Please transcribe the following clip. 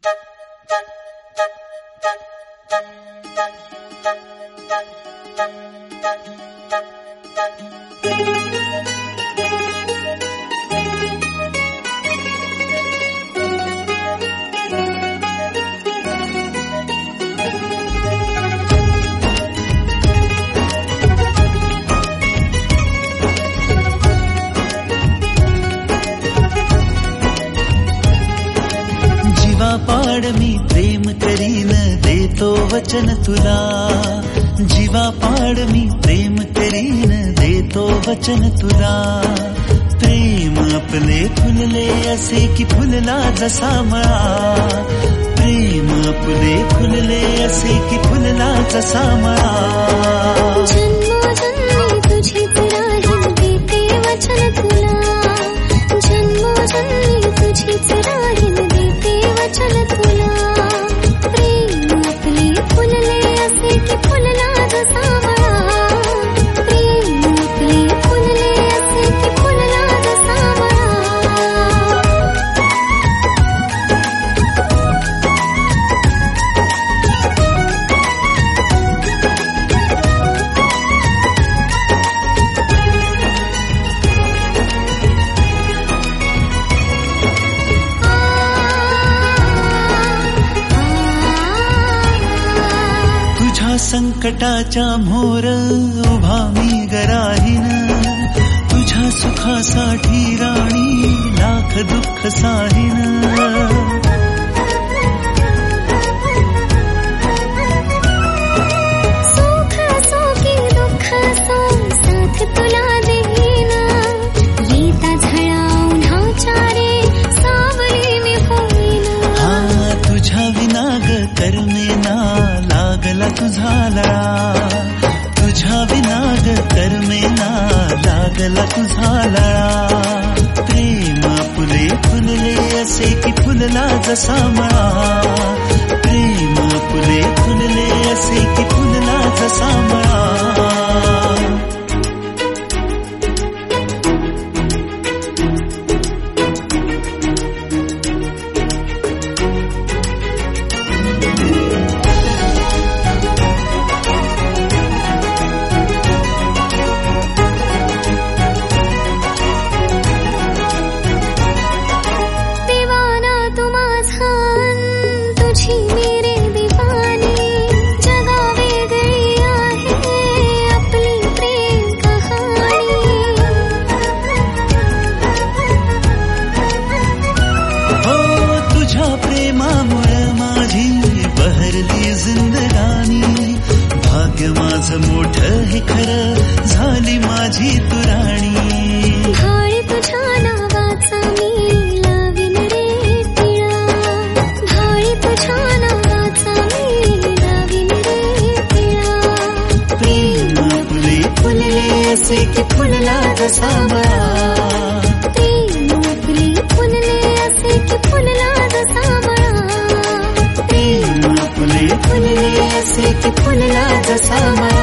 जीवापाड मी प्रेम करीन देतो वचन तुला, जीवापाड मी प्रेम करीन देतो वचन तुला. प्रेम आपले फुलले असे की फुलला जसा मळा, प्रेम आपले फुलले असे की फुलला जसा मळा. जन्मोजन्मी तुझीच राहीन देते वचन तुला, जन्मोजन्मी तुझीच राहीन देते वचन तुला. प्रेम आपले फुलले असे की फुलला जसा मळा, प्रेम आपले फुलले असे की फुलला जसा मळा. तुझ्या संकटाच्या मोर उभा मी गराहीन, तुझ्या सुखासाठी राणी लाख दुःख साहीन. सुख असो की दुःख असो साथ तुला देईन, येता झळा उन्हाच्या रे सावली मी होईन. हा तुझ्या विनाग करमेना लागला तुझा लळा, तुझ्या विनाग करमेना लागला तुझा लळा. प्रेम फुले फुलले असे की फुलला जसा मळा, प्रेम फुले फुलले असे की फुलला जसा मळा. भाग्य माझं मोठं हे खरं झाली माझी तू राणी. भाळी तुझ्या नावाचा मी लावीन रे टिळा, भाळी तुझ्या नावाचा मी लावीन रे टिळा. प्रेम फुले फुलले असे की फुलला जसा मळा, प्रेम फुले फुलले असे की फुलला जसा मळा. प्रेम फुले फुलले असे की फुलला जसा मळा.